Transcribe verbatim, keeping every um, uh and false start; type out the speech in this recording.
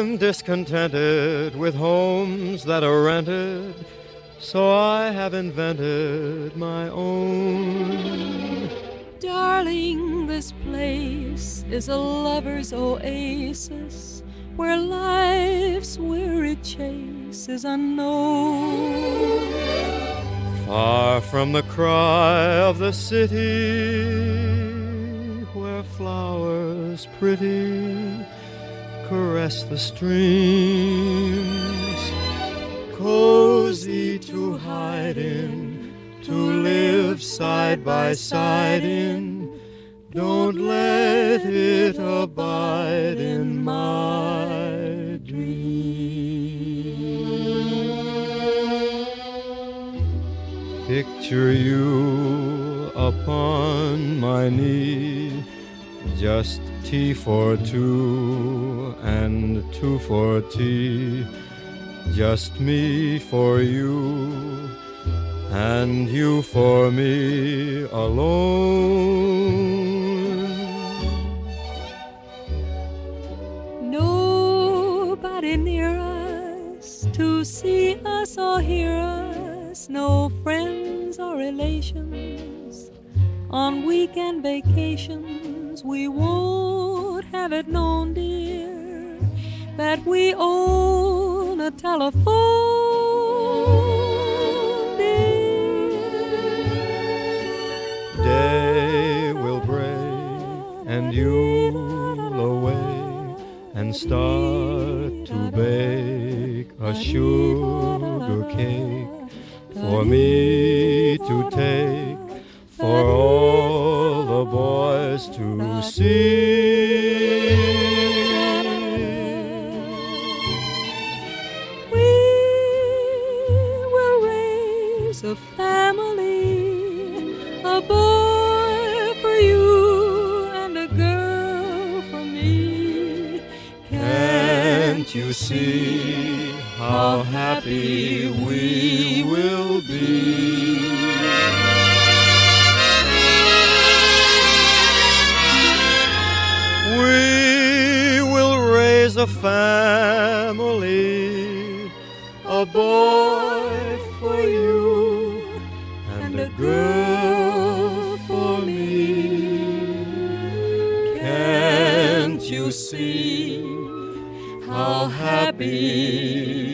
I'm discontented with homes that are rented, so I have invented my own. Darling, this place is a lover's oasis where life's weary chase is unknown. Far from the cry of the city, where flowers pretty caress the streams, cozy to hide in, to live side by side in. Don't let it abide in my dreams. Picture you upon my knee, just tea for two and two for tea, just me for you and you for me alone. Nobody near us to see us or hear us, no friends or relations. On weekend vacations we won't have it known, dear, that we own a telephone, dear. Day will break and you'll away and start to bake a sugar cake for me to take, for all the boys to see. We will raise a family, a boy for you and a girl for me. Can't you see how happy we will be? We will raise a family, a boy for you and a girl for me. Can't you see how happy